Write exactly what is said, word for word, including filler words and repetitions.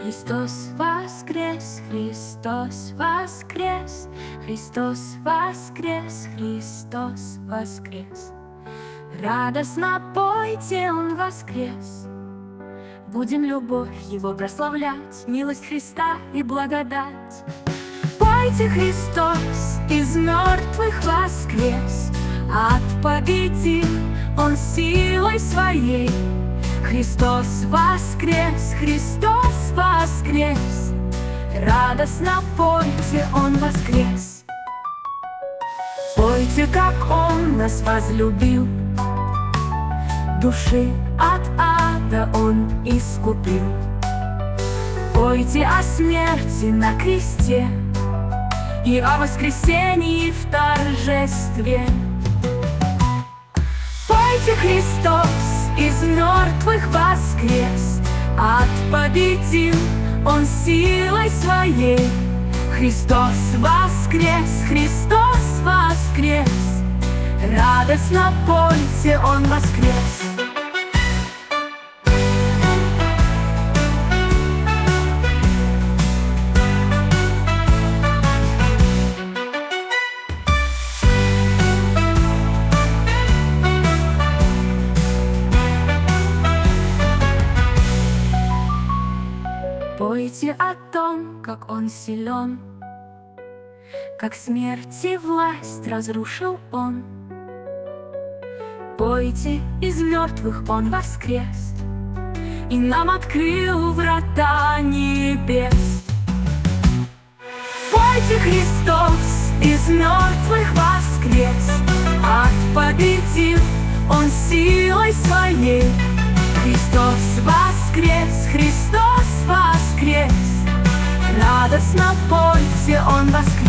Христос воскрес, Христос воскрес, Христос воскрес, Христос воскрес. Радостно пойте, Он воскрес. Будем любовь Его прославлять, милость Христа и благодать. Пойте, Христос из мертвых воскрес, ад победил Он силой Своей. Христос воскрес, Христос воскрес, радостно пойте, Он воскрес. Пойте, как Он нас возлюбил, души от ада Он искупил. Пойте о смерти на кресте и о воскресении в торжестве. Пойте, Христос из мертвых воскрес, ад победил Он силой Своей. Христос воскрес, Христос воскрес, радостно пойте, Он воскрес. Пойте о том, как Он силен, как смерти власть разрушил Он. Пойте, из мертвых Он воскрес и нам открыл врата небес. Пойте, Христос из мертвых воскрес, ад победил Он силой Своей. Христос воскрес, Христос воскрес, радостно пойте, Он воскрес.